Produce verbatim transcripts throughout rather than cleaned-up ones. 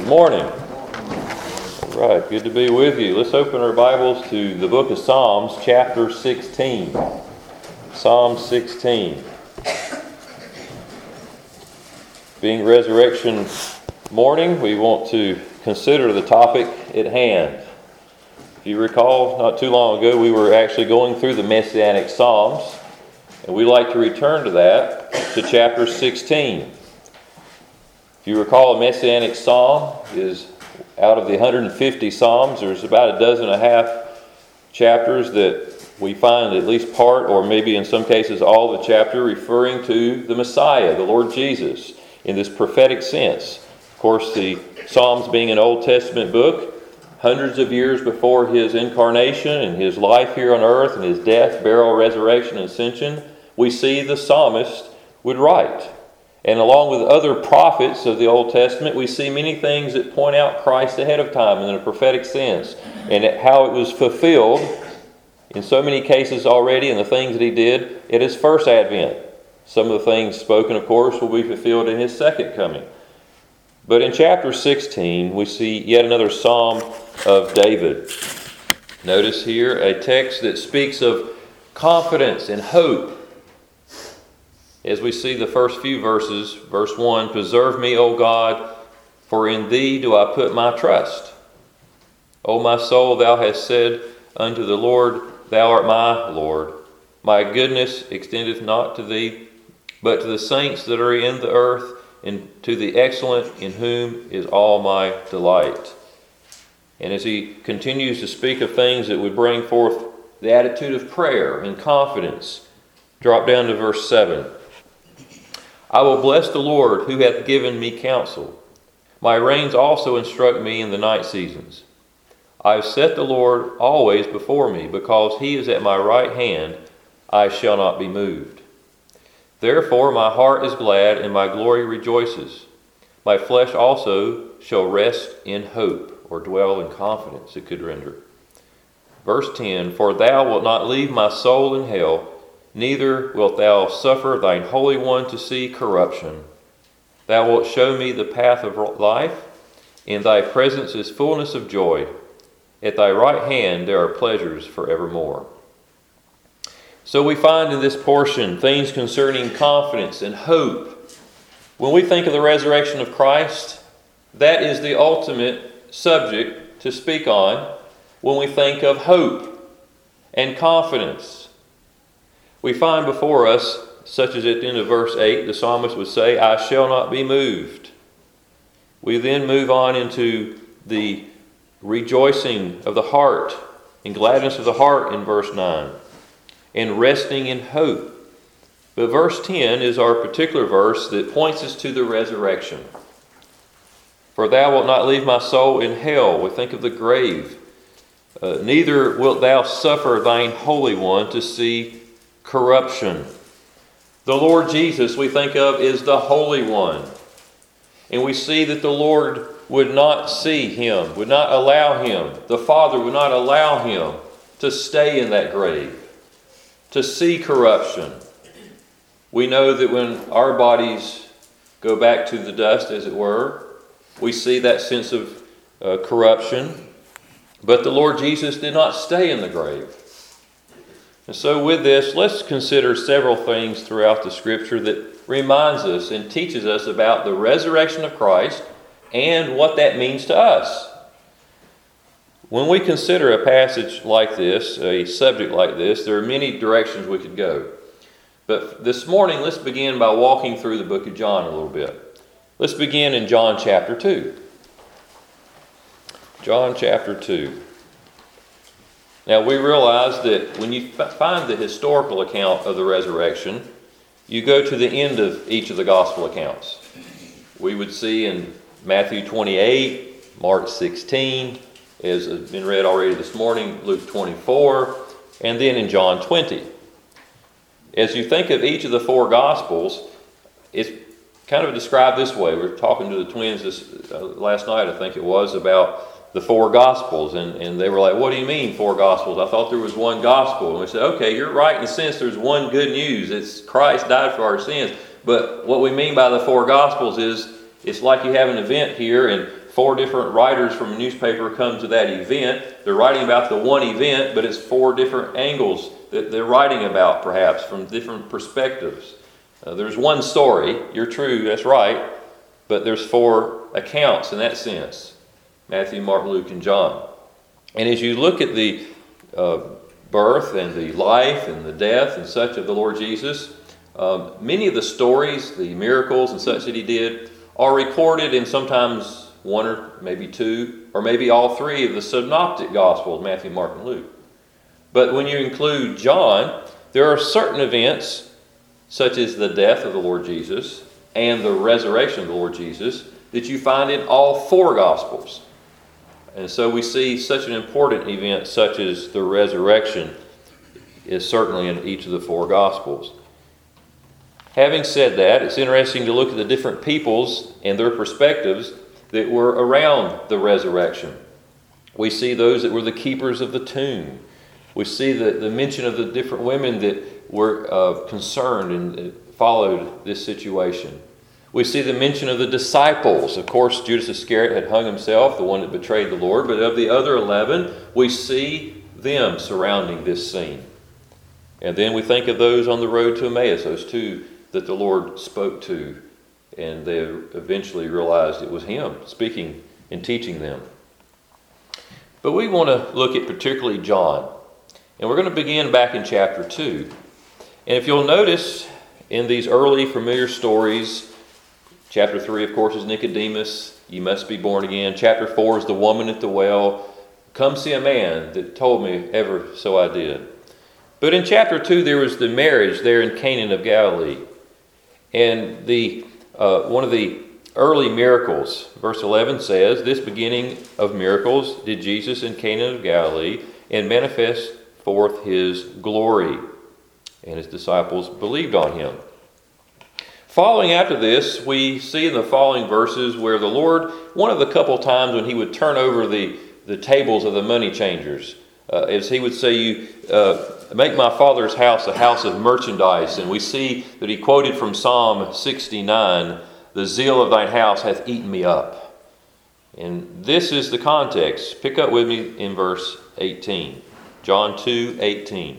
Good morning. All right, good to be with you. Let's open our Bibles to the book of Psalms, chapter sixteen. Psalm sixteen. Being resurrection morning, we want to consider the topic at hand. If you recall, not too long ago, we were actually going through the Messianic Psalms, and we like to return to that, to chapter sixteen. If you recall, a Messianic Psalm is out of the one hundred fifty Psalms. There's about a dozen and a half chapters that we find at least part, or maybe in some cases all the chapter, referring to the Messiah, the Lord Jesus, in this prophetic sense. Of course, the Psalms being an Old Testament book, hundreds of years before his incarnation and his life here on earth and his death, burial, resurrection, and ascension, we see the psalmist would write. And along with other prophets of the Old Testament, we see many things that point out Christ ahead of time in a prophetic sense, and how it was fulfilled in so many cases already, and the things that he did at his first advent. Some of the things spoken, of course, will be fulfilled in his second coming. But in chapter sixteen, we see yet another psalm of David. Notice here a text that speaks of confidence and hope. As we see the first few verses, verse one, "Preserve me, O God, for in thee do I put my trust. O my soul, thou hast said unto the Lord, thou art my Lord. My goodness extendeth not to thee, but to the saints that are in the earth, and to the excellent in whom is all my delight." And as he continues to speak of things that would bring forth the attitude of prayer and confidence, drop down to verse seven. "I will bless the Lord who hath given me counsel. My reins also instruct me in the night seasons. I have set the Lord always before me, because he is at my right hand, I shall not be moved. Therefore my heart is glad, and my glory rejoices. My flesh also shall rest in hope," or dwell in confidence, it could render. Verse ten, "For thou wilt not leave my soul in hell, neither wilt thou suffer thine Holy One to see corruption. Thou wilt show me the path of life. In thy presence is fullness of joy. At thy right hand there are pleasures forevermore." So we find in this portion things concerning confidence and hope. When we think of the resurrection of Christ, that is the ultimate subject to speak on when we think of hope and confidence. We find before us, such as at the end of verse eight, the psalmist would say, "I shall not be moved." We then move on into the rejoicing of the heart and gladness of the heart in verse nine, and resting in hope. But verse ten is our particular verse that points us to the resurrection. "For thou wilt not leave my soul in hell." We think of the grave. Uh, "Neither wilt thou suffer thine Holy One to see corruption." The Lord Jesus, we think of, is the Holy One. And we see that the Lord would not see him, would not allow him, the Father would not allow him to stay in that grave, to see corruption. We know that when our bodies go back to the dust, as it were, we see that sense of uh, corruption. But the Lord Jesus did not stay in the grave. And so with this, let's consider several things throughout the Scripture that reminds us and teaches us about the resurrection of Christ and what that means to us. When we consider a passage like this, a subject like this, there are many directions we could go. But this morning, let's begin by walking through the book of John a little bit. Let's begin in John chapter two. John chapter two. Now, we realize that when you find the historical account of the resurrection, you go to the end of each of the gospel accounts. We would see in Matthew twenty-eight, Mark sixteen, as has been read already this morning, Luke twenty-four, and then in John twenty. As you think of each of the four gospels, it's kind of described this way. We were talking to the twins this uh, last night, I think it was, about the four Gospels, and, and they were like, "What do you mean four Gospels? I thought there was one Gospel." And we said, okay, you're right in the sense there's one good news. It's Christ died for our sins. But what we mean by the four Gospels is it's like you have an event here, and four different writers from a newspaper come to that event. They're writing about the one event, but it's four different angles that they're writing about, perhaps, from different perspectives. Uh, there's one story, you're true, that's right, but there's four accounts in that sense. Matthew, Mark, Luke, and John. And as you look at the uh, birth and the life and the death and such of the Lord Jesus, um, many of the stories, the miracles and such that he did, are recorded in sometimes one or maybe two, or maybe all three of the synoptic Gospels, Matthew, Mark, and Luke. But when you include John, there are certain events, such as the death of the Lord Jesus and the resurrection of the Lord Jesus, that you find in all four Gospels. And so we see such an important event such as the resurrection is certainly in each of the four Gospels. Having said that, it's interesting to look at the different peoples and their perspectives that were around the resurrection. We see those that were the keepers of the tomb. We see the, the mention of the different women that were uh, concerned and followed this situation. We see the mention of the disciples. Of course, Judas Iscariot had hung himself, the one that betrayed the Lord. But of the other eleven, we see them surrounding this scene. And then we think of those on the road to Emmaus, those two that the Lord spoke to. And they eventually realized it was him speaking and teaching them. But we want to look at particularly John. And we're going to begin back in chapter two. And if you'll notice in these early familiar stories, chapter three, of course, is Nicodemus. You must be born again. Chapter four is the woman at the well. Come see a man that told me ever so I did. But in chapter two, there was the marriage there in Cana of Galilee. And the uh, one of the early miracles, verse eleven says, this beginning of miracles did Jesus in Cana of Galilee and manifest forth his glory. And his disciples believed on him. Following after this, we see in the following verses where the Lord, one of the couple times when he would turn over the, the tables of the money changers, uh, as he would say, "You uh, make my Father's house a house of merchandise." And we see that he quoted from Psalm sixty-nine, "The zeal of thine house hath eaten me up." And this is the context. Pick up with me in verse eighteen. John two eighteen.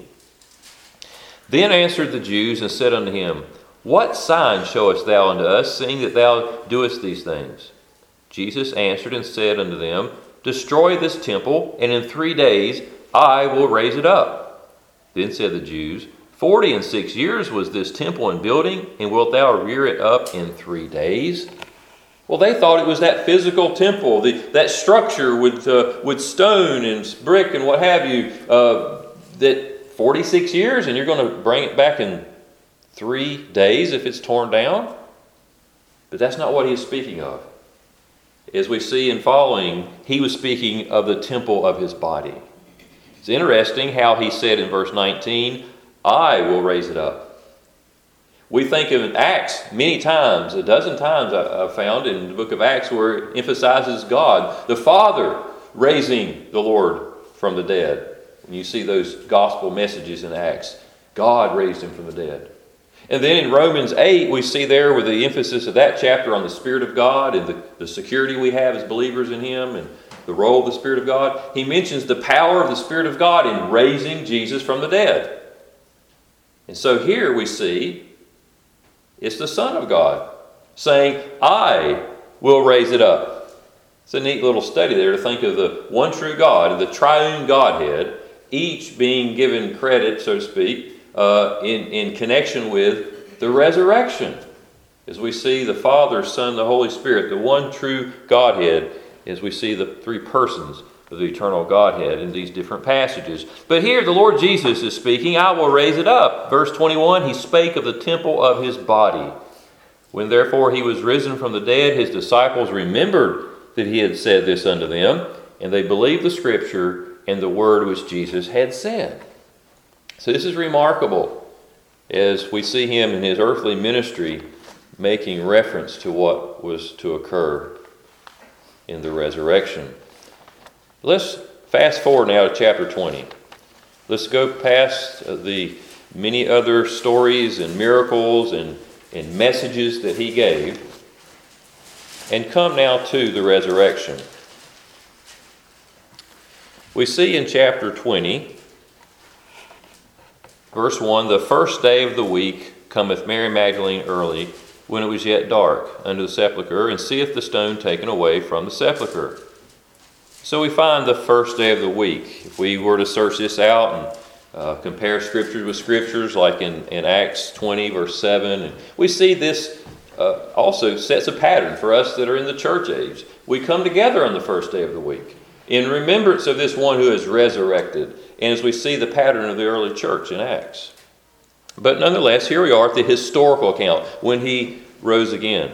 Then answered the Jews and said unto him, What sign showest thou unto us, seeing that thou doest these things? Jesus answered and said unto them, Destroy this temple, and in three days I will raise it up. Then said the Jews, Forty and six years was this temple in building, and wilt thou rear it up in three days? Well, they thought it was that physical temple, the, that structure with uh, with stone and brick and what have you, uh, that forty-six years, and you're going to bring it back in three days if it's torn down? But that's not what he is speaking of. As we see in following, he was speaking of the temple of his body. It's interesting how he said in verse nineteen, I will raise it up. We think of Acts many times, a dozen times I've found in the book of Acts, where it emphasizes God, the Father raising the Lord from the dead. And you see those gospel messages in Acts. God raised him from the dead. And then in Romans eight, we see there with the emphasis of that chapter on the Spirit of God and the, the security we have as believers in him and the role of the Spirit of God. He mentions the power of the Spirit of God in raising Jesus from the dead. And so here we see it's the Son of God saying, I will raise it up. It's a neat little study there to think of the one true God and the triune Godhead, each being given credit, so to speak, uh, in, in connection with the resurrection. As we see the Father, Son, the Holy Spirit, the one true Godhead, as we see the three persons of the eternal Godhead in these different passages. But here the Lord Jesus is speaking, I will raise it up. Verse twenty-one, he spake of the temple of his body. When therefore he was risen from the dead, his disciples remembered that he had said this unto them, and they believed the scripture and the word which Jesus had said. So this is remarkable as we see him in his earthly ministry making reference to what was to occur in the resurrection. Let's fast forward now to chapter twenty. Let's go past the many other stories and miracles and, and messages that he gave. and come now to the resurrection. We see in chapter twenty, verse one, the first day of the week cometh Mary Magdalene early, when it was yet dark, unto the sepulchre, and seeth the stone taken away from the sepulchre. So we find the first day of the week. If we were to search this out and uh, compare scriptures with scriptures, like in, in Acts twenty, verse seven, and we see this uh, also sets a pattern for us that are in the church age. We come together on the first day of the week in remembrance of this one who is resurrected, and as we see the pattern of the early church in Acts. But nonetheless, here we are at the historical account, when he rose again.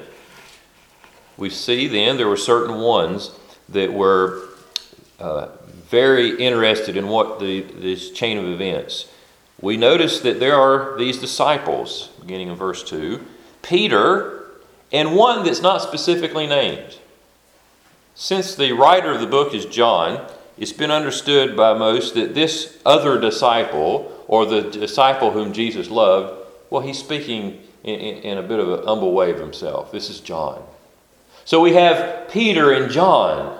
We see then there were certain ones that were uh, very interested in what the this chain of events. We notice that there are these disciples, beginning in verse two, Peter, and one that's not specifically named. Since the writer of the book is John, it's been understood by most that this other disciple, or the disciple whom Jesus loved, well, he's speaking in, in, in a bit of an humble way of himself. This is John. So we have Peter and John.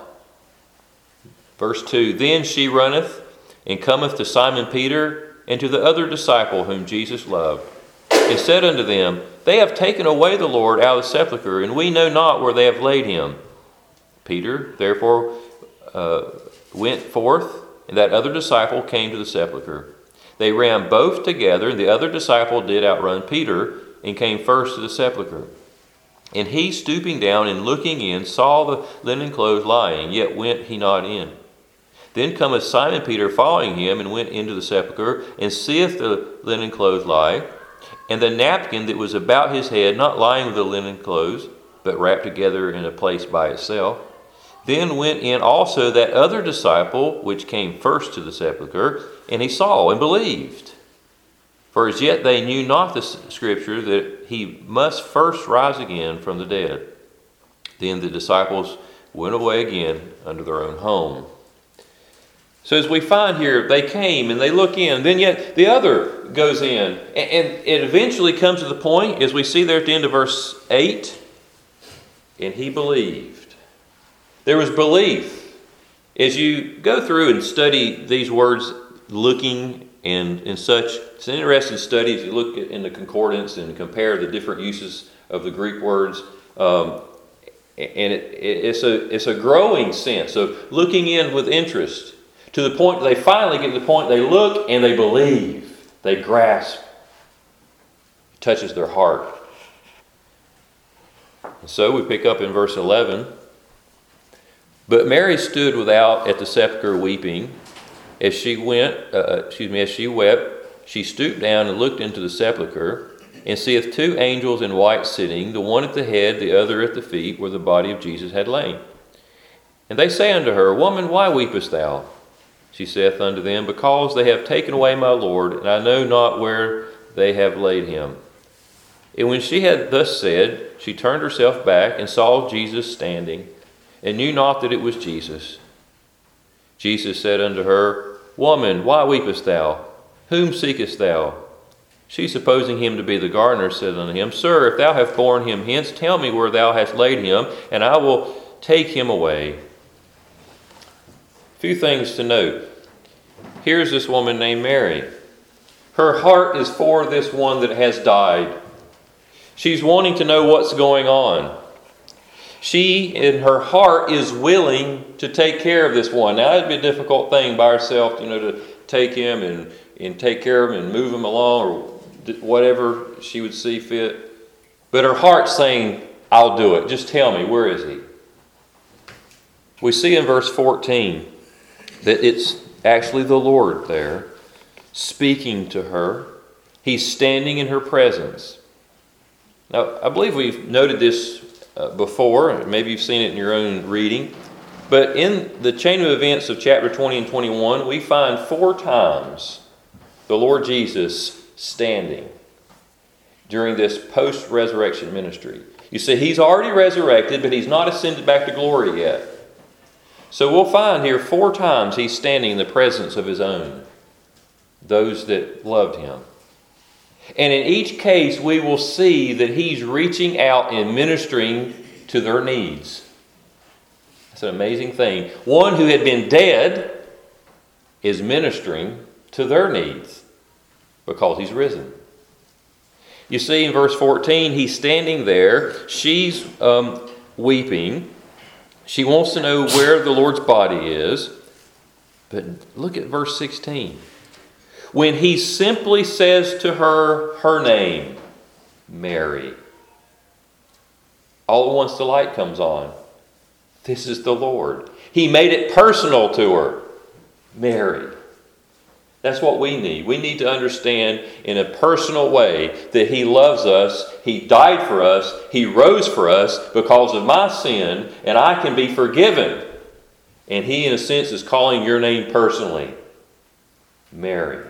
Verse two, then she runneth and cometh to Simon Peter and to the other disciple whom Jesus loved, and said unto them, they have taken away the Lord out of the sepulchre, and we know not where they have laid him. Peter, therefore, uh, went forth, and that other disciple came to the sepulchre. They ran both together, and the other disciple did outrun Peter, and came first to the sepulchre. And he, stooping down and looking in, saw the linen clothes lying, yet went he not in. Then cometh Simon Peter following him, and went into the sepulchre, and seeth the linen clothes lie, and the napkin that was about his head, not lying with the linen clothes, but wrapped together in a place by itself. Then went in also that other disciple, which came first to the sepulchre, and he saw and believed. For as yet they knew not the scripture, that he must first rise again from the dead. Then the disciples went away again unto their own home. So as we find here, they came and they look in. Then yet the other goes in. And, and it eventually comes to the point, as we see there at the end of verse eight, and he believed. There was belief. As you go through and study these words, looking and, and such, it's an interesting study as you look in the concordance and compare the different uses of the Greek words. Um, and it, it, it's, a, it's a growing sense of looking in with interest, to the point they finally get to the point they look and they believe. They grasp. It touches their heart. And so we pick up in verse eleven. But Mary stood without at the sepulchre weeping. As she went, uh, excuse me, as she wept, she stooped down and looked into the sepulchre, and seeth two angels in white sitting, the one at the head, the other at the feet, where the body of Jesus had lain. And they say unto her, Woman, why weepest thou? She saith unto them, Because they have taken away my Lord, and I know not where they have laid him. And when she had thus said, she turned herself back and saw Jesus standing, and knew not that it was Jesus. Jesus said unto her, Woman, why weepest thou? Whom seekest thou? She, supposing him to be the gardener, said unto him, Sir, if thou have borne him hence, tell me where thou hast laid him, and I will take him away. A few things to note. Here's this woman named Mary. Her heart is for this one that has died. She's wanting to know what's going on. She, in her heart, is willing to take care of this one. Now, it'd be a difficult thing by herself, you know, to take him and, and take care of him and move him along or whatever she would see fit. But her heart's saying, I'll do it. Just tell me, where is he? We see in verse fourteen that it's actually the Lord there speaking to her. He's standing in her presence. Now, I believe we've noted this Uh, before, maybe you've seen it in your own reading, but in the chain of events of chapter twenty and twenty-one, we find four times the Lord Jesus standing during this post-resurrection ministry. You see, he's already resurrected, but he's not ascended back to glory yet. So we'll find here four times he's standing in the presence of his own, those that loved him. And in each case, we will see that he's reaching out and ministering to their needs. That's an amazing thing. One who had been dead is ministering to their needs because he's risen. You see in verse fourteen, he's standing there. She's um, weeping. She wants to know where the Lord's body is. But look at verse sixteen. When he simply says to her, her name, Mary, all at once the light comes on. This is the Lord. He made it personal to her. Mary. That's what we need. We need to understand in a personal way that he loves us, he died for us, he rose for us because of my sin, and I can be forgiven. And he, in a sense, is calling your name personally. Mary.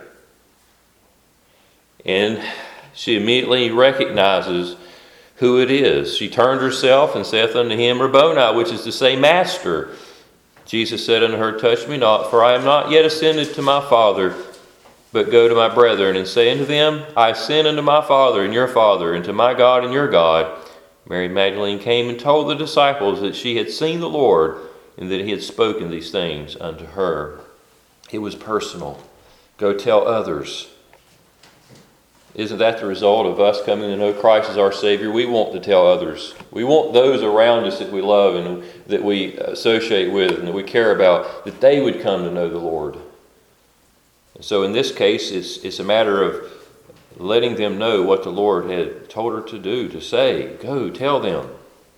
And she immediately recognizes who it is. She turned herself and saith unto him, Rabboni, which is to say, Master. Jesus said unto her, Touch me not, for I am not yet ascended to my Father, but go to my brethren, and say unto them, I ascend unto my Father and your Father, and to my God and your God. Mary Magdalene came and told the disciples that she had seen the Lord, and that he had spoken these things unto her. It was personal. Go tell others. Isn't that the result of us coming to know Christ as our Savior? We want to tell others. We want those around us that we love and that we associate with and that we care about, that they would come to know the Lord. And so in this case, it's, it's a matter of letting them know what the Lord had told her to do, to say. Go, tell them.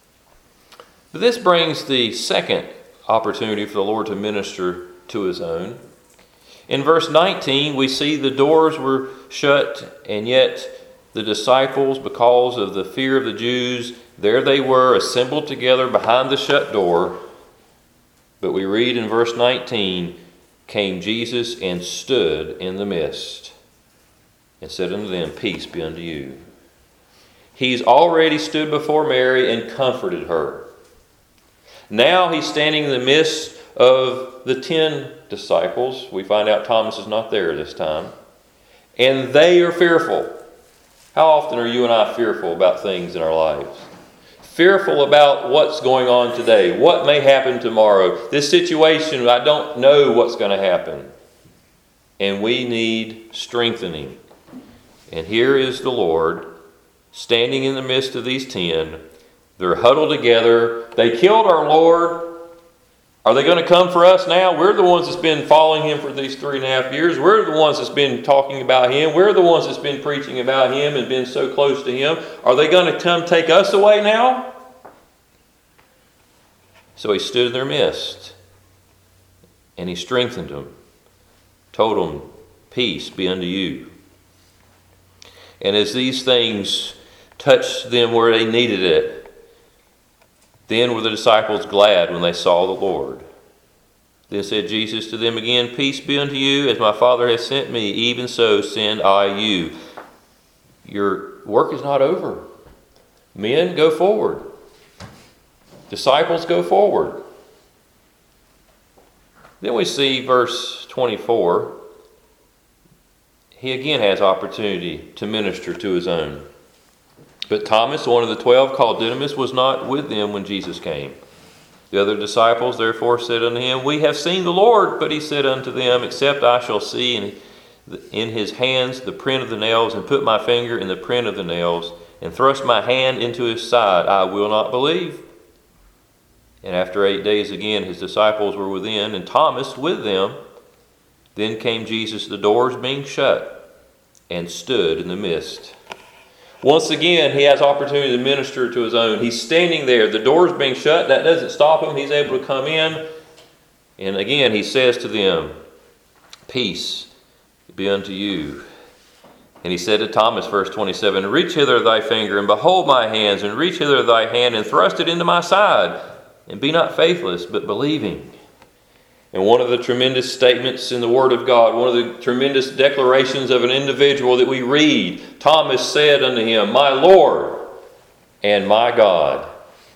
But this brings the second opportunity for the Lord to minister to his own. In verse nineteen, we see the doors were shut, and yet the disciples, because of the fear of the Jews, there they were assembled together behind the shut door. But we read in verse nineteen, came Jesus and stood in the midst and said unto them, Peace be unto you. He's already stood before Mary and comforted her. Now he's standing in the midst of the ten disciples. We find out Thomas is not there this time. And they are fearful. How often are you and I fearful about things in our lives? Fearful about what's going on today. What may happen tomorrow. This situation, I don't know what's going to happen. And we need strengthening. And here is the Lord standing in the midst of these ten. They're huddled together. They killed our Lord. Are they going to come for us now? We're the ones that's been following him for these three and a half years. We're the ones that's been talking about him. We're the ones that's been preaching about him and been so close to him. Are they going to come take us away now? So he stood in their midst and he strengthened them, told them, Peace be unto you. And as these things touched them where they needed it, then were the disciples glad when they saw the Lord. Then said Jesus to them again, Peace be unto you, as my Father has sent me, even so send I you. Your work is not over. Men, go forward. Disciples, go forward. Then we see verse twenty-four. He again has opportunity to minister to his own. But Thomas, one of the twelve, called Didymus, was not with them when Jesus came. The other disciples therefore said unto him, We have seen the Lord. But he said unto them, Except I shall see in, in his hands the print of the nails, and put my finger in the print of the nails, and thrust my hand into his side, I will not believe. And after eight days again his disciples were within, and Thomas with them. Then came Jesus, the doors being shut, and stood in the midst. Once again, he has opportunity to minister to his own. He's standing there. The door's being shut. That doesn't stop him. He's able to come in. And again, he says to them, Peace be unto you. And he said to Thomas, verse twenty-seven, Reach hither thy finger, and behold my hands, and reach hither thy hand, and thrust it into my side. And be not faithless, but believing. And one of the tremendous statements in the Word of God, one of the tremendous declarations of an individual that we read, Thomas said unto him, My Lord and my God.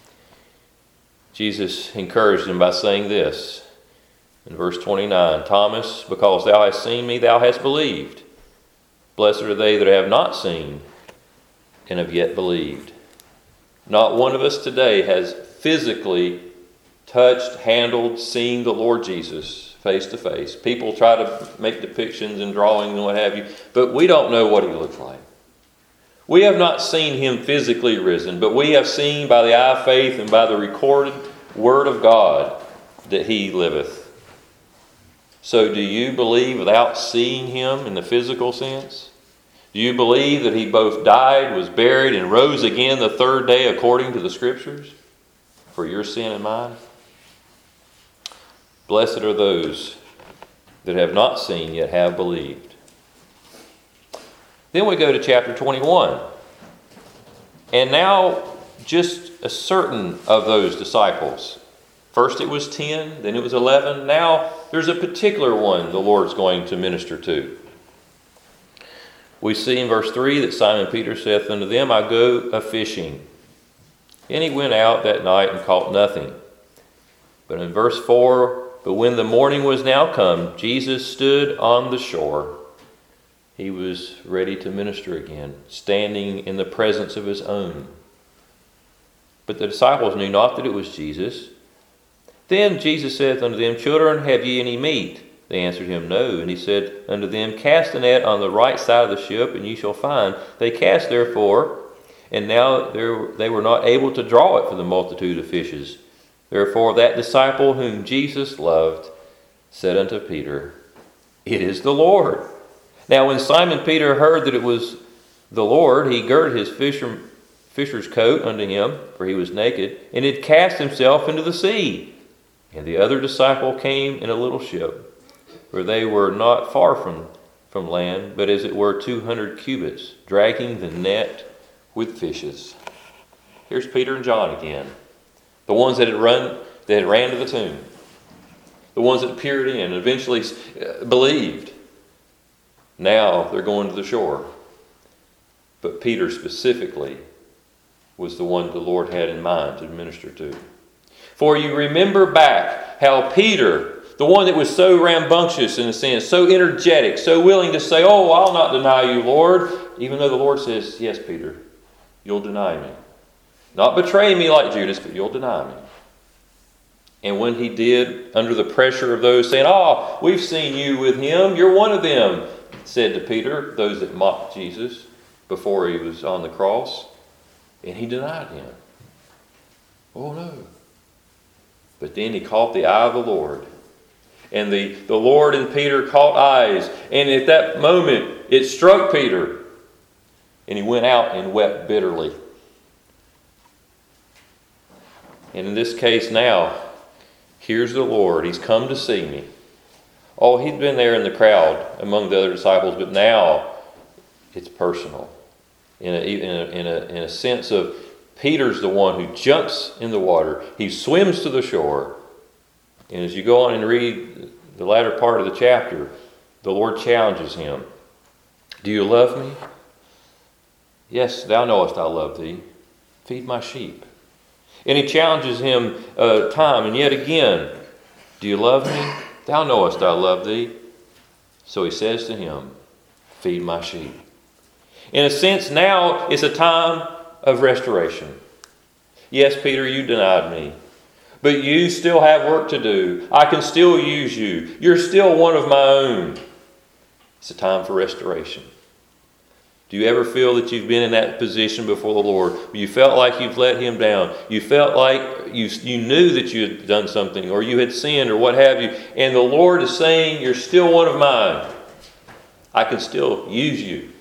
Jesus encouraged him by saying this in verse twenty-nine, Thomas, because thou hast seen me, thou hast believed. Blessed are they that have not seen and have yet believed. Not one of us today has physically touched, handled, seen the Lord Jesus face to face. People try to make depictions and drawings and what have you, but we don't know what he looks like. We have not seen him physically risen, but we have seen by the eye of faith and by the recorded word of God that he liveth. So do you believe without seeing him in the physical sense? Do you believe that he both died, was buried, and rose again the third day according to the Scriptures for your sin and mine? Blessed are those that have not seen yet have believed. Then we go to chapter twenty-one. And now just a certain of those disciples. First it was ten, then it was eleven. Now there's a particular one the Lord's going to minister to. We see in verse three that Simon Peter saith unto them, I go a-fishing. And he went out that night and caught nothing. But in verse four, but when the morning was now come, Jesus stood on the shore. He was ready to minister again, standing in the presence of his own. But the disciples knew not that it was Jesus. Then Jesus saith unto them, Children, have ye any meat? They answered him, No. And he said unto them, Cast the net on the right side of the ship, and ye shall find. They cast therefore, and now they were not able to draw it for the multitude of fishes. Therefore that disciple whom Jesus loved said unto Peter, It is the Lord. Now when Simon Peter heard that it was the Lord, he girded his fisher, fisher's coat unto him, for he was naked, and had cast himself into the sea. And the other disciple came in a little ship, for they were not far from, from land, but as it were two hundred cubits, dragging the net with fishes. Here's Peter and John again, the ones that had run, that had ran to the tomb, the ones that peered in and eventually believed. Now they're going to the shore. But Peter specifically was the one the Lord had in mind to minister to. For you remember back how Peter, the one that was so rambunctious in a sense, so energetic, so willing to say, Oh, I'll not deny you, Lord, even though the Lord says, Yes, Peter, you'll deny me. Not betray me like Judas, but you'll deny me. And when he did, under the pressure of those saying, Oh, we've seen you with him, you're one of them, said to Peter, those that mocked Jesus before he was on the cross, and he denied him. Oh no. But then he caught the eye of the Lord. And the, the Lord and Peter caught eyes. And at that moment, it struck Peter. And he went out and wept bitterly. And in this case now, here's the Lord. He's come to see me. Oh, he'd been there in the crowd among the other disciples, but now it's personal. In a, in a, in a, in a sense of Peter's the one who jumps in the water. He swims to the shore. And as you go on and read the latter part of the chapter, the Lord challenges him. Do you love me? Yes, thou knowest I love thee. Feed my sheep. And he challenges him uh, time and yet again. Do you love me? Thou knowest I love thee. So he says to him, feed my sheep. In a sense, now it's a time of restoration. Yes, Peter, you denied me. But you still have work to do. I can still use you. You're still one of my own. It's a time for restoration. Do you ever feel that you've been in that position before the Lord? You felt like you've let him down. You felt like you, you knew that you had done something or you had sinned or what have you. And the Lord is saying, you're still one of mine. I can still use you.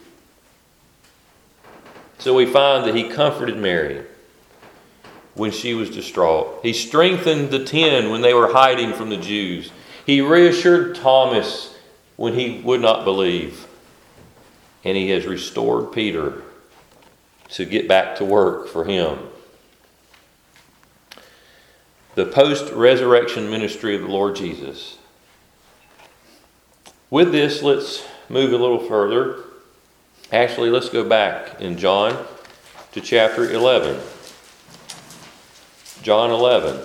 So we find that he comforted Mary when she was distraught. He strengthened the ten when they were hiding from the Jews. He reassured Thomas when he would not believe. And he has restored Peter to get back to work for him. The post-resurrection ministry of the Lord Jesus. With this, let's move a little further. Actually, let's go back in John to chapter eleven. John eleven.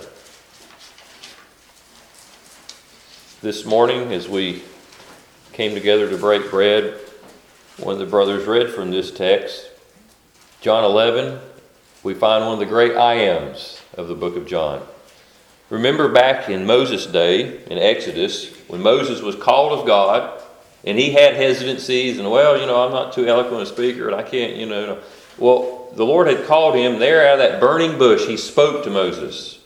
This morning, as we came together to break bread, one of the brothers read from this text, John eleven, we find one of the great I ams of the book of John. Remember back in Moses' day, in Exodus, when Moses was called of God, and he had hesitancies, and well, you know, I'm not too eloquent a speaker, and I can't, you know. Well, the Lord had called him there out of that burning bush. He spoke to Moses.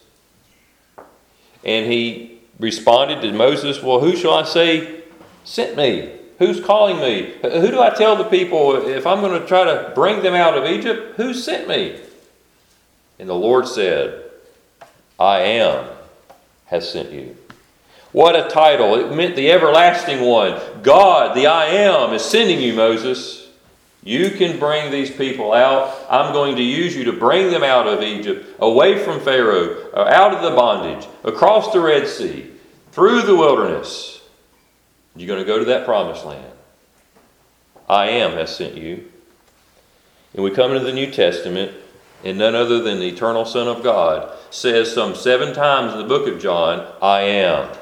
And he responded to Moses, well, who shall I say sent me? Who's calling me? Who do I tell the people if I'm going to try to bring them out of Egypt? Who sent me? And the Lord said, I am has sent you. What a title. It meant the everlasting one. God, the I am, is sending you, Moses. You can bring these people out. I'm going to use you to bring them out of Egypt, away from Pharaoh, out of the bondage, across the Red Sea, through the wilderness. You're going to go to that promised land. I am has sent you. And we come into the New Testament, and none other than the eternal Son of God says some seven times in the book of John, I am.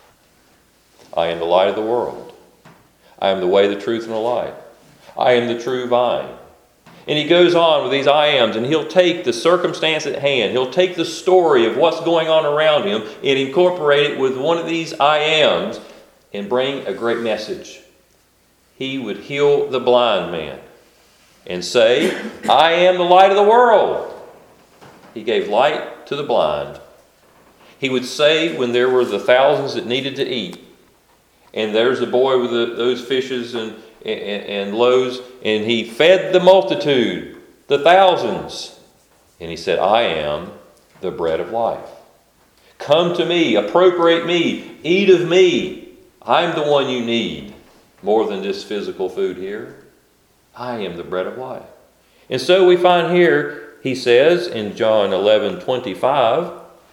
I am the light of the world. I am the way, the truth, and the life. I am the true vine. And he goes on with these I ams, and he'll take the circumstance at hand. He'll take the story of what's going on around him and incorporate it with one of these I ams and bring a great message. He would heal the blind man and say, I am the light of the world. He gave light to the blind. He would say when there were the thousands that needed to eat, and there's a boy with the, those fishes and, and, and loaves, and he fed the multitude, the thousands. And he said, I am the bread of life. Come to me, appropriate me, eat of me. I'm the one you need more than just physical food here. I am the bread of life. And so we find here, he says in John eleven twenty-five,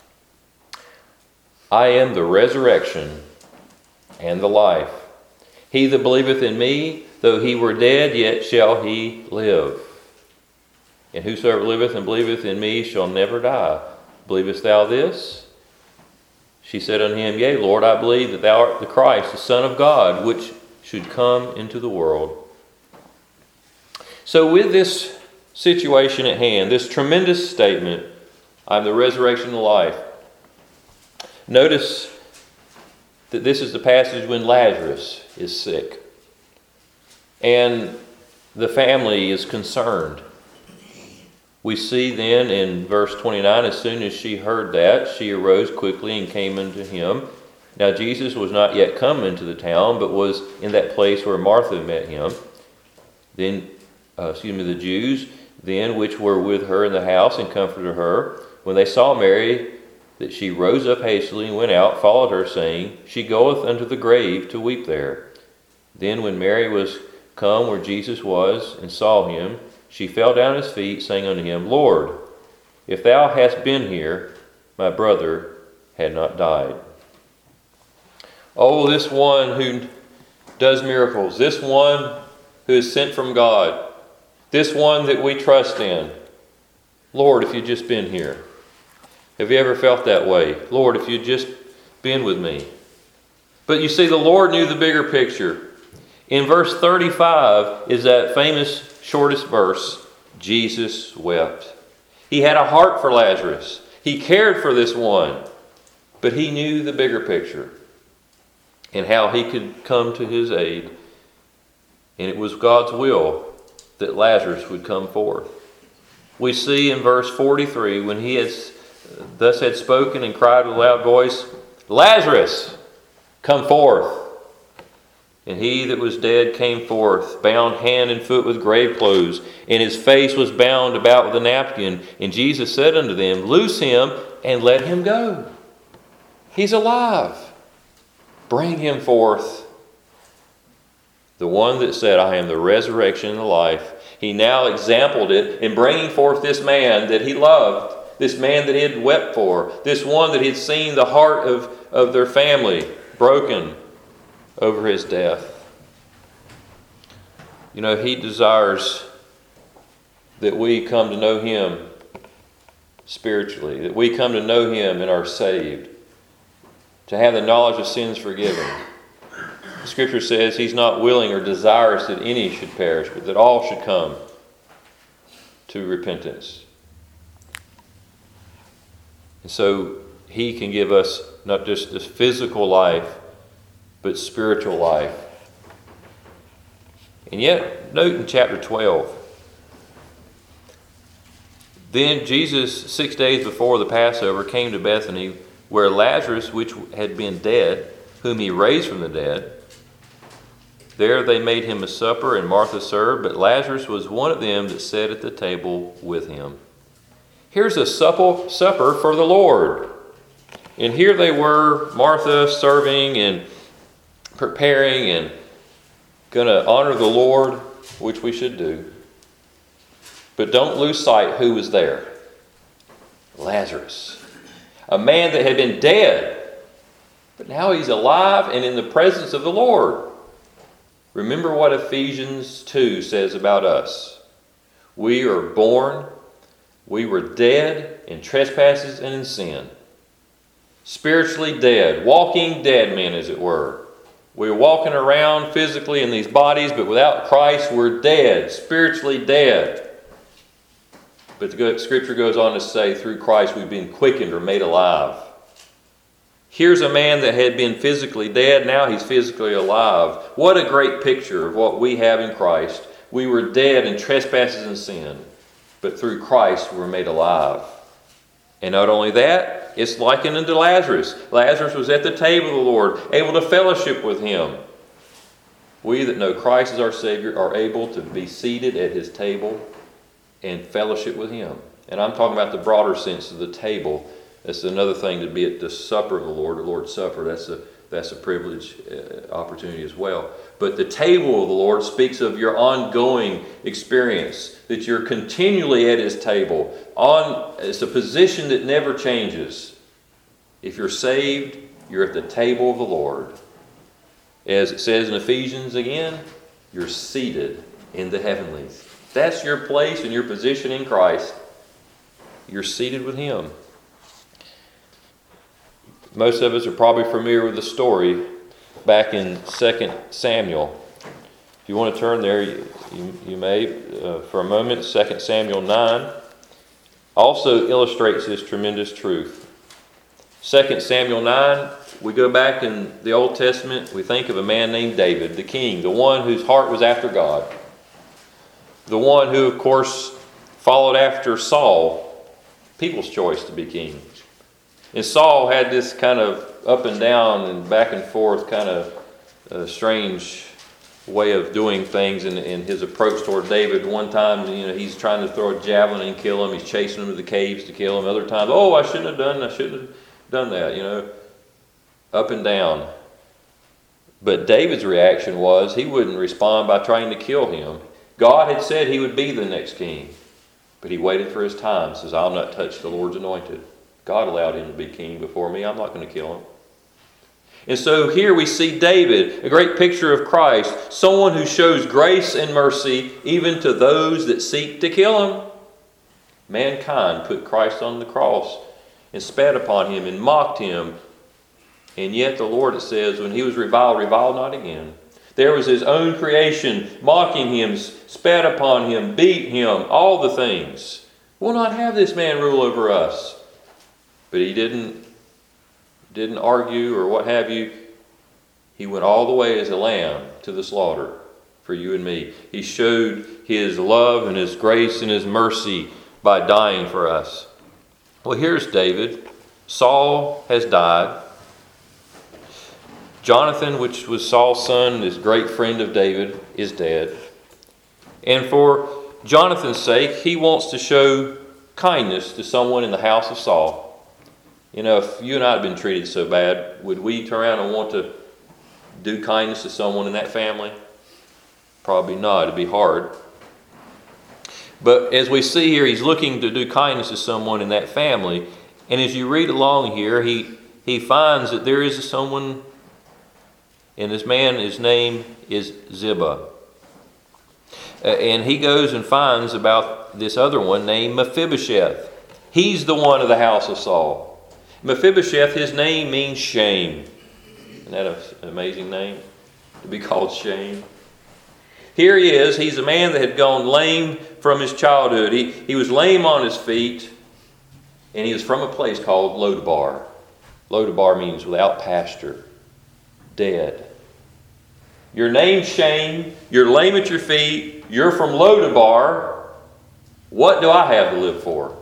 I am the resurrection and the life. He that believeth in me, though he were dead, yet shall he live. And whosoever liveth and believeth in me shall never die. Believest thou this? She said unto him, Yea, Lord, I believe that thou art the Christ, the Son of God, which should come into the world. So with this situation at hand, this tremendous statement, I am the resurrection and the life. Notice that this is the passage when Lazarus is sick. And the family is concerned. We see then in verse twenty-nine, as soon as she heard that, she arose quickly and came unto him. Now Jesus was not yet come into the town, but was in that place where Martha met him. Then, uh, excuse me, the Jews then, which were with her in the house, and comforted her, when they saw Mary, that she rose up hastily and went out, followed her, saying, She goeth unto the grave to weep there. Then when Mary was come where Jesus was, and saw him, she fell down at his feet, saying unto him, Lord, if thou hadst been here, my brother had not died. Oh, this one who does miracles, this one who is sent from God, this one that we trust in. Lord, if you'd just been here. Have you ever felt that way? Lord, if you'd just been with me. But you see, the Lord knew the bigger picture. In verse thirty-five is that famous shortest verse, Jesus wept. He had a heart for Lazarus. He cared for this one. But he knew the bigger picture and how he could come to his aid. And it was God's will that Lazarus would come forth. We see in verse forty-three, when he had thus had spoken and cried with a loud voice, Lazarus, come forth. And he that was dead came forth, bound hand and foot with grave clothes, and his face was bound about with a napkin. And Jesus said unto them, Loose him and let him go. He's alive. Bring him forth. The one that said, I am the resurrection and the life. He now exampled it in bringing forth this man that he loved, this man that he had wept for, this one that he had seen the heart of, of their family broken over his death. You know, he desires that we come to know him spiritually, that we come to know him and are saved, to have the knowledge of sins forgiven. The Scripture says he's not willing or desirous that any should perish, but that all should come to repentance. And so he can give us not just this physical life, but spiritual life. And yet, note in chapter twelve, then Jesus, six days before the Passover, came to Bethany, where Lazarus, which had been dead, whom he raised from the dead. There they made him a supper, and Martha served, but Lazarus was one of them that sat at the table with him. Here's a supple supper for the Lord. And here they were, Martha serving and preparing and going to honor the Lord, which we should do. But don't lose sight who was there. Lazarus. A man that had been dead, but now he's alive and in the presence of the Lord. Remember what Ephesians two says about us. We are born, we were dead in trespasses and in sin. Spiritually dead, walking dead men, as it were. We're walking around physically in these bodies, but without Christ, we're dead, spiritually dead. But the Scripture goes on to say, through Christ we've been quickened or made alive. Here's a man that had been physically dead, now he's physically alive. What a great picture of what we have in Christ. We were dead in trespasses and sin, but through Christ we're made alive. And not only that, it's likened unto Lazarus. Lazarus was at the table of the Lord, able to fellowship with him. We that know Christ as our Savior are able to be seated at his table and fellowship with him. And I'm talking about the broader sense of the table. That's another thing, to be at the supper of the Lord, the Lord's Supper. That's a that's a privilege uh, opportunity as well. But the table of the Lord speaks of your ongoing experience, that you're continually at his table. On it's a position that never changes. If you're saved, you're at the table of the Lord. As it says in Ephesians again, you're seated in the heavenlies. That's your place and your position in Christ. You're seated with him. Most of us are probably familiar with the story back in Second Samuel. If you want to turn there, you, you, you may uh, for a moment. Second Samuel nine also illustrates this tremendous truth. Second Samuel nine, we go back in the Old Testament, we think of a man named David, the king, the one whose heart was after God. The one who, of course, followed after Saul, people's choice to be king. And Saul had this kind of up and down and back and forth kind of uh, strange way of doing things in, in his approach toward David. One time, you know, he's trying to throw a javelin and kill him. He's chasing him to the caves to kill him. Other times, oh, I shouldn't have done, I shouldn't have done that, you know, up and down. But David's reaction was he wouldn't respond by trying to kill him. God had said he would be the next king, but he waited for his time. Says, I'll not touch the Lord's anointed. God allowed him to be king before me. I'm not going to kill him. And so here we see David, a great picture of Christ, someone who shows grace and mercy even to those that seek to kill him. Mankind put Christ on the cross and spat upon him and mocked him. And yet the Lord, it says, when he was reviled, reviled not again. There was his own creation mocking him, spat upon him, beat him, all the things. We'll not have this man rule over us. But he didn't, didn't argue or what have you. He went all the way as a lamb to the slaughter for you and me. He showed his love and his grace and his mercy by dying for us. Well, here's David. Saul has died. Jonathan, which was Saul's son, this great friend of David, is dead. And for Jonathan's sake, he wants to show kindness to someone in the house of Saul. You know, if you and I had been treated so bad, would we turn around and want to do kindness to someone in that family? Probably not. It'd be hard. But as we see here, he's looking to do kindness to someone in that family. And as you read along here, he, he finds that there is someone, and this man, his name is Ziba. Uh, and he goes and finds about this other one named Mephibosheth. He's the one of the house of Saul. Mephibosheth, his name means shame. Isn't that an amazing name? To be called shame. Here he is. He's a man that had gone lame from his childhood. He, he was lame on his feet. And he was from a place called Lodabar. Lodabar means without pasture, dead. Your name's Shane. You're lame at your feet. You're from Lodabar. What do I have to live for?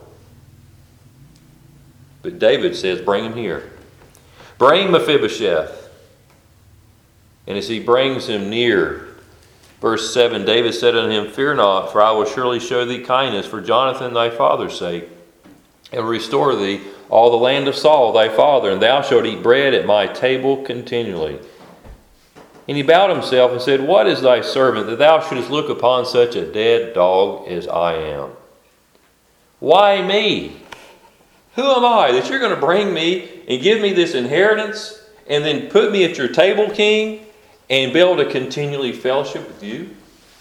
But David says, bring him here. Bring Mephibosheth. And as he brings him near, verse seven, David said unto him, fear not, for I will surely show thee kindness for Jonathan thy father's sake, and restore thee all the land of Saul thy father, and thou shalt eat bread at my table continually. And he bowed himself and said, what is thy servant, that thou shouldest look upon such a dead dog as I am? Why me? Who am I that you're going to bring me and give me this inheritance and then put me at your table, king, and be able to continually fellowship with you?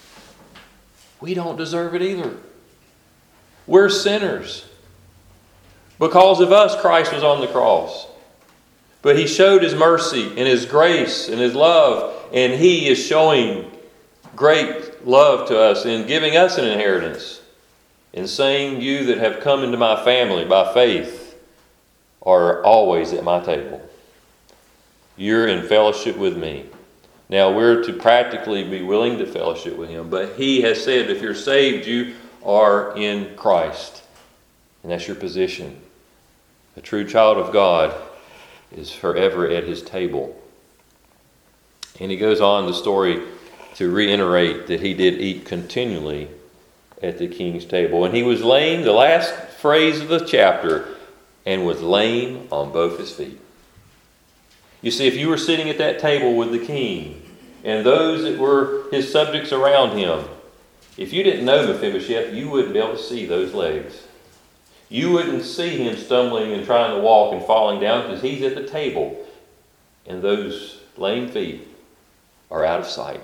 We don't deserve it either. We're sinners. Because of us, Christ was on the cross. But he showed his mercy and his grace and his love, and he is showing great love to us in giving us an inheritance, in saying, you that have come into my family by faith are always at my table. You're in fellowship with me. Now we're to practically be willing to fellowship with him, but he has said if you're saved, you are in Christ. And that's your position. A true child of God is forever at his table. And he goes on the story to reiterate that he did eat continually at the king's table. And he was lame, the last phrase of the chapter, and was lame on both his feet. You see, if you were sitting at that table with the king and those that were his subjects around him, if you didn't know Mephibosheth, you wouldn't be able to see those legs. You wouldn't see him stumbling and trying to walk and falling down because he's at the table and those lame feet are out of sight.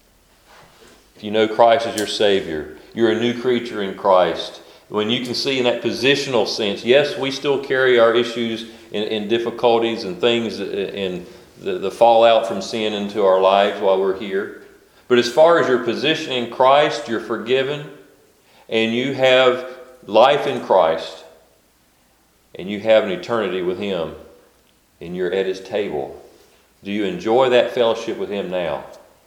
If you know Christ as your Savior, you're a new creature in Christ. When you can see in that positional sense, yes, we still carry our issues and, and difficulties and things and the, the fallout from sin into our lives while we're here. But as far as your position in Christ, you're forgiven and you have life in Christ and you have an eternity with him and you're at his table. Do you enjoy that fellowship with him now?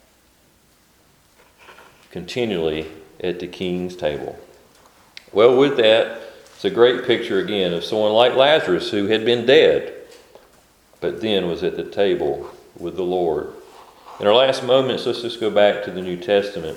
Continually at the king's table. Well, with that, it's a great picture again of someone like Lazarus who had been dead, but then was at the table with the Lord. In our last moments, let's just go back to the New Testament.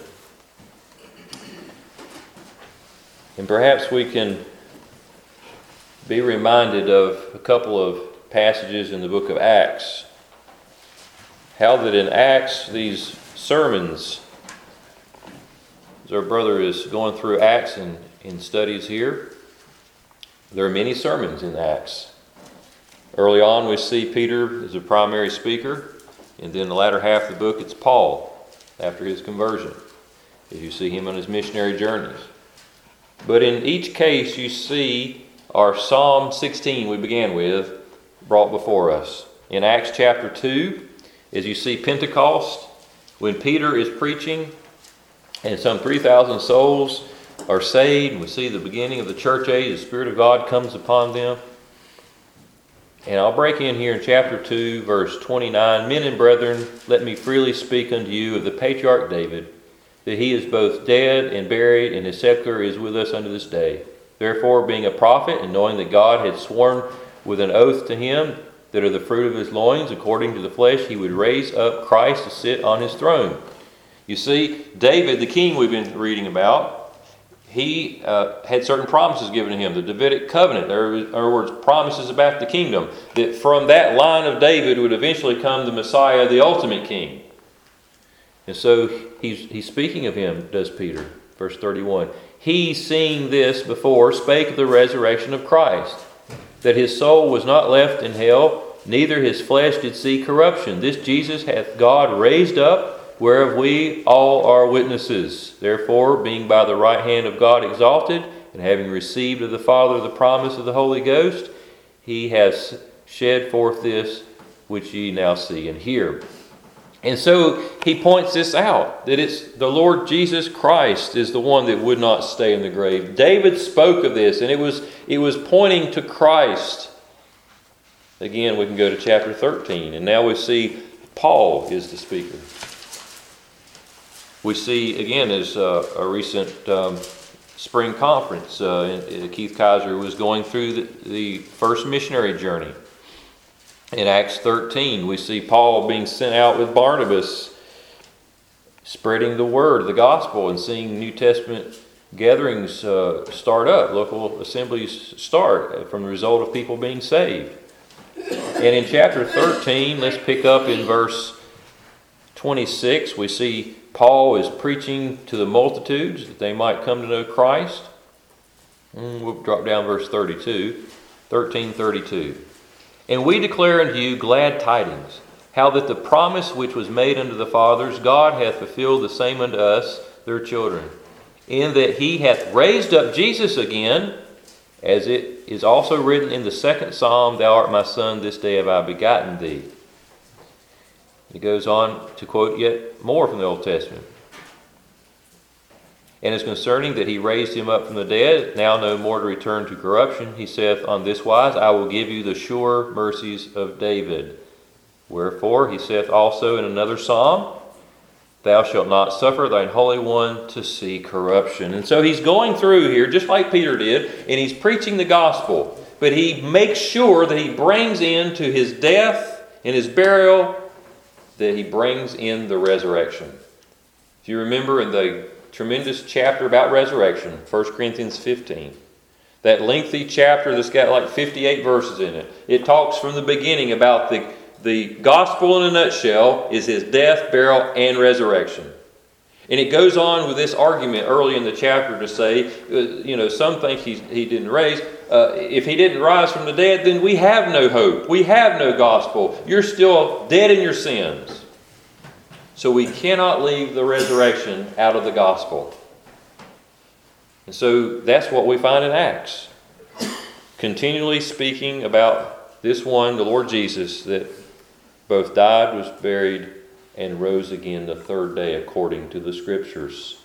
And perhaps we can be reminded of a couple of passages in the book of Acts. How that in Acts, these sermons, as our brother is going through Acts and in studies here, there are many sermons in Acts. Early on we see Peter as a primary speaker, and then the latter half of the book it's Paul after his conversion, as you see him on his missionary journeys. But in each case you see our Psalm sixteen we began with brought before us. In Acts chapter two, as you see Pentecost, when Peter is preaching and some three thousand souls are saved, and we see the beginning of the church age, the Spirit of God comes upon them. And I'll break in here in chapter two, verse twenty-nine. Men and brethren, let me freely speak unto you of the patriarch David, that he is both dead and buried, and his sepulchre is with us unto this day. Therefore, being a prophet, and knowing that God had sworn with an oath to him, that of the fruit of his loins, according to the flesh, he would raise up Christ to sit on his throne. You see, David, the king we've been reading about, he uh, had certain promises given to him, the Davidic covenant. In other words, promises about the kingdom, that from that line of David would eventually come the Messiah, the ultimate king. And so he's, he's speaking of him, does Peter, verse thirty-one. He, seeing this before, spake of the resurrection of Christ, that his soul was not left in hell, neither his flesh did see corruption. This Jesus hath God raised up, whereof we all are witnesses. Therefore, being by the right hand of God exalted, and having received of the Father the promise of the Holy Ghost, he has shed forth this which ye now see and hear. And so he points this out, that it's the Lord Jesus Christ is the one that would not stay in the grave. David spoke of this, and it was, it was pointing to Christ. Again, we can go to chapter thirteen, and now we see Paul is the speaker. We see, again, as uh, a recent um, spring conference, uh, and Keith Kaiser was going through the, the first missionary journey. In Acts thirteen, we see Paul being sent out with Barnabas, spreading the word, the gospel, and seeing New Testament gatherings uh, start up, local assemblies start from the result of people being saved. And in chapter thirteen, let's pick up in verse twenty-six, we see Paul is preaching to the multitudes that they might come to know Christ. And we'll drop down verse thirty-two, thirteen thirty-two. And we declare unto you glad tidings, how that the promise which was made unto the fathers, God hath fulfilled the same unto us, their children, in that he hath raised up Jesus again, as it is also written in the second psalm, Thou art my son, this day have I begotten thee. He goes on to quote yet more from the Old Testament. And is concerning that he raised him up from the dead, now no more to return to corruption, he saith, On this wise I will give you the sure mercies of David. Wherefore he saith also in another psalm, Thou shalt not suffer thine Holy One to see corruption. And so he's going through here, just like Peter did, and he's preaching the gospel. But he makes sure that he brings into his death and his burial, that he brings in the resurrection. If you remember in the tremendous chapter about resurrection, First Corinthians fifteen, that lengthy chapter that's got like fifty-eight verses in it, it talks from the beginning about the The gospel in a nutshell is his death, burial, and resurrection. And it goes on with this argument early in the chapter to say, uh, you know, some think he's, he didn't raise. Uh, if he didn't rise from the dead, then we have no hope. We have no gospel. You're still dead in your sins. So we cannot leave the resurrection out of the gospel. And so that's what we find in Acts. Continually speaking about this one, the Lord Jesus, that both died, was buried, and rose again the third day according to the Scriptures.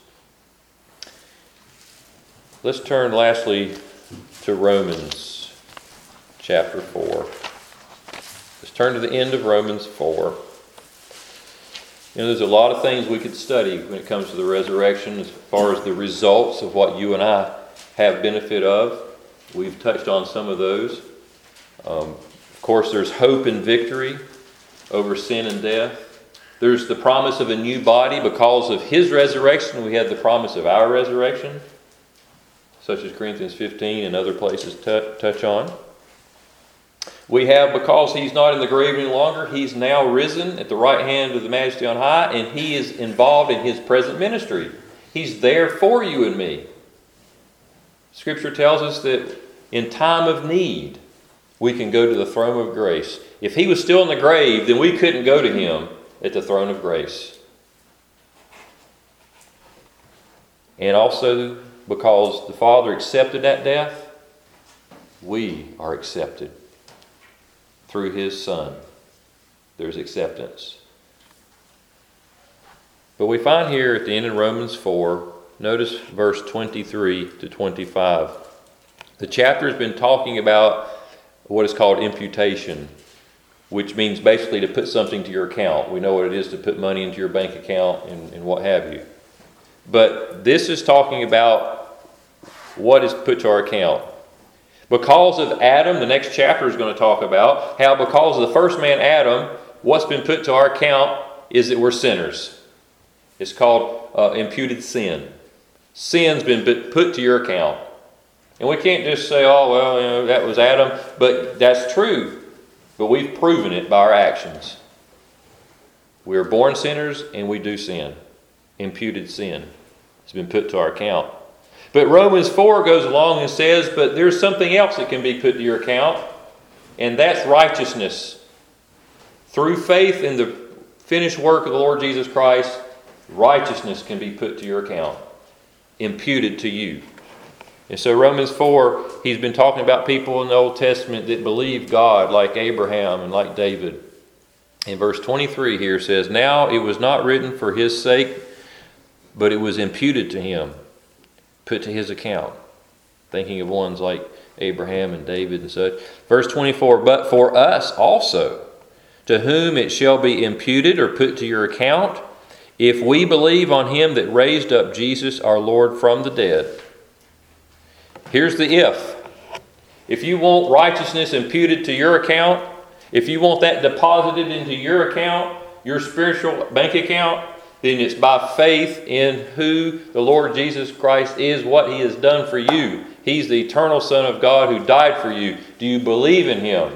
Let's turn lastly to Romans chapter four. Let's turn to the end of Romans four. You know, there's a lot of things we could study when it comes to the resurrection as far as the results of what you and I have benefit of. We've touched on some of those. Um, of course, there's hope and victory over sin and death. There's the promise of a new body. Because of his resurrection, we have the promise of our resurrection, such as Corinthians fifteen and other places t- touch on. We have, because he's not in the grave any longer, he's now risen at the right hand of the Majesty on high, and he is involved in his present ministry. He's there for you and me. Scripture tells us that in time of need, we can go to the throne of grace. If he was still in the grave, then we couldn't go to him at the throne of grace. And also, because the Father accepted that death, we are accepted through his Son. There's acceptance. But we find here at the end of Romans four, notice verse twenty-three to twenty-five. The chapter has been talking about what is called imputation, which means basically to put something to your account. We know what it is to put money into your bank account and, and what have you. But this is talking about what is put to our account. Because of Adam, the next chapter is going to talk about how because of the first man Adam, what's been put to our account is that we're sinners. It's called uh, imputed sin. Sin's been put to your account. And we can't just say, oh, well, you know, that was Adam. But that's true. But we've proven it by our actions. We are born sinners and we do sin. Imputed sin has been put to our account. But Romans four goes along and says, but there's something else that can be put to your account, and that's righteousness. Through faith in the finished work of the Lord Jesus Christ, righteousness can be put to your account, imputed to you. And so Romans four, he's been talking about people in the Old Testament that believed God, like Abraham and like David. In verse twenty-three here says, "Now it was not written for his sake, but it was imputed to him," put to his account. Thinking of ones like Abraham and David and such. Verse twenty-four, "But for us also, to whom it shall be imputed," or put to your account, "if we believe on him that raised up Jesus our Lord from the dead." Here's the if. If you want righteousness imputed to your account, if you want that deposited into your account, your spiritual bank account, then it's by faith in who the Lord Jesus Christ is, what he has done for you. He's the eternal Son of God who died for you. Do you believe in him?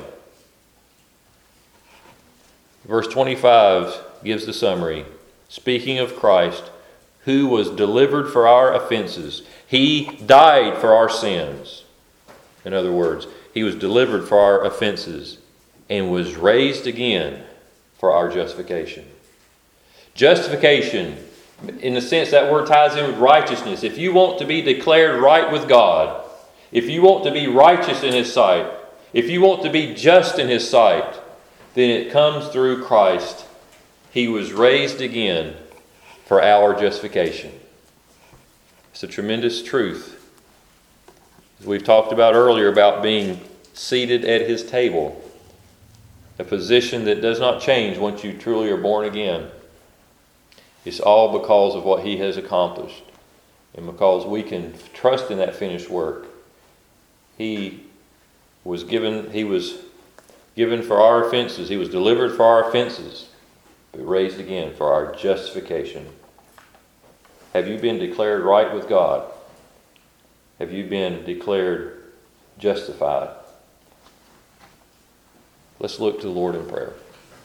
Verse twenty-five gives the summary. Speaking of Christ, who was delivered for our offenses. He died for our sins. In other words, he was delivered for our offenses and was raised again for our justification. Justification, in the sense that word ties in with righteousness. If you want to be declared right with God, if you want to be righteous in his sight, if you want to be just in his sight, then it comes through Christ. He was raised again for our justification. It's a tremendous truth. As we've talked about earlier about being seated at his table, a position that does not change once you truly are born again. It's all because of what he has accomplished and because we can trust in that finished work. He was given, he was given for our offenses. He was delivered for our offenses, but raised again for our justification. Have you been declared right with God? Have you been declared justified? Let's look to the Lord in prayer.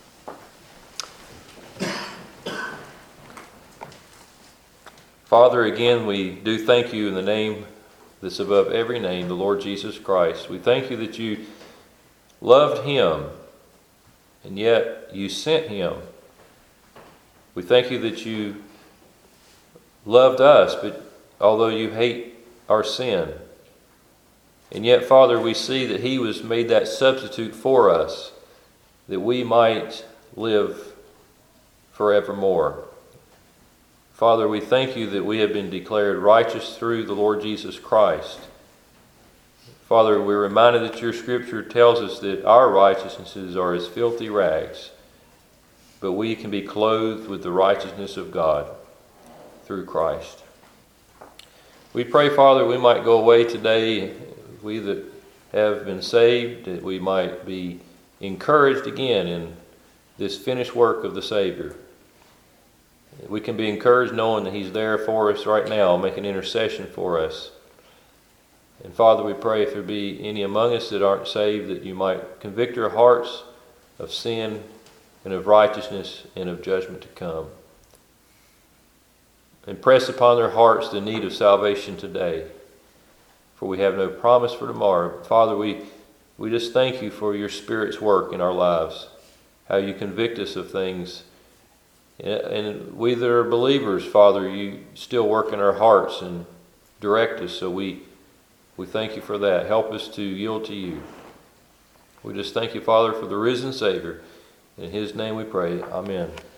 Father, again, we do thank you in the name that's above every name, the Lord Jesus Christ. We thank you that you loved him, and yet you sent him. We thank you that you loved us, but although you hate our sin, and yet, Father, we see that he was made that substitute for us, that we might live forevermore. Father, we thank you that we have been declared righteous through the Lord Jesus Christ. Father, we're reminded that your scripture tells us that our righteousnesses are as filthy rags, but we can be clothed with the righteousness of God through Christ. We pray, Father, we might go away today, we that have been saved, that we might be encouraged again in this finished work of the Savior. We can be encouraged knowing that he's there for us right now, making intercession for us. And Father, we pray if there be any among us that aren't saved, that you might convict our hearts of sin and of righteousness and of judgment to come. And press upon their hearts the need of salvation today, for we have no promise for tomorrow. Father, we, we just thank you for your Spirit's work in our lives, how you convict us of things. And we that are believers, Father, you still work in our hearts and direct us, so we, we thank you for that. Help us to yield to you. We just thank you, Father, for the risen Savior. In his name we pray. Amen.